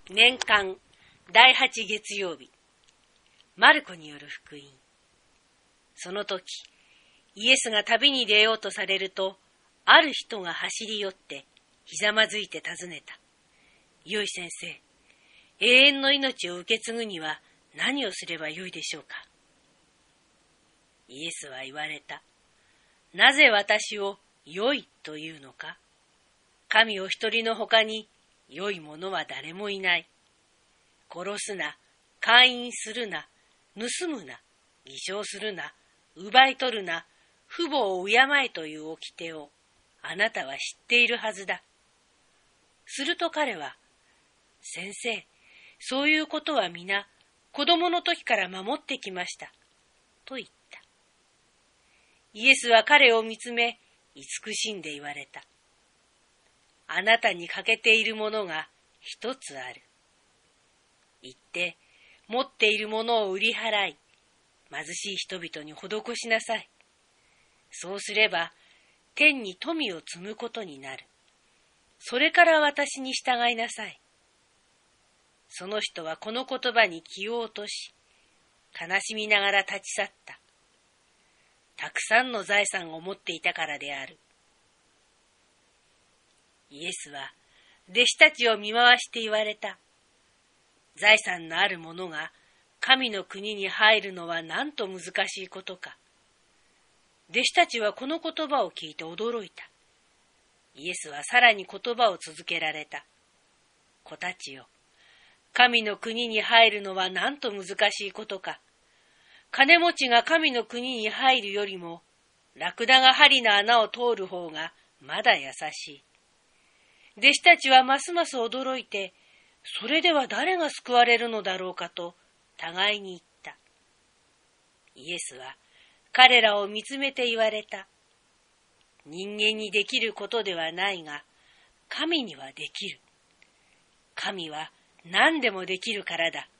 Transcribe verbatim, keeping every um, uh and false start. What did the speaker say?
年間だいはち月曜日、マルコによる福音。その時、イエスが旅に出ようとされると、ある人が走り寄って、ひざまずいて尋ねた。よい先生、永遠の命を受け継ぐには何をすればよいでしょうか。イエスは言われた。なぜ私を良いというのか。神お一人のほかに良い者は誰もいない。殺すな、姦淫するな、盗むな、偽証するな、奪い取るな、父母を敬えという掟をあなたは知っているはずだ。すると彼は、先生、そういうことは皆子供の時から守ってきました、と言った。イエスは彼を見つめ、慈しんで言われた。あなたに欠けているものが一つある。言って、持っているものを売り払い、貧しい人々に施しなさい。そうすれば、天に富を積むことになる。それから私に従いなさい。その人はこの言葉に気を落とし、悲しみながら立ち去った。たくさんの財産を持っていたからである。イエスは弟子たちを見回して言われた。財産のある者が神の国に入るのはなんと難しいことか。弟子たちはこの言葉を聞いて驚いた。イエスはさらに言葉を続けられた。子たちよ、神の国に入るのはなんと難しいことか。金持ちが神の国に入るよりも、ラクダが針の穴を通る方がまだ優しい。弟子たちはますます驚いて、それでは誰が救われるのだろうかと互いに言った。イエスは彼らを見つめて言われた。人間にできることではないが、神にはできる。神は何でもできるからだ。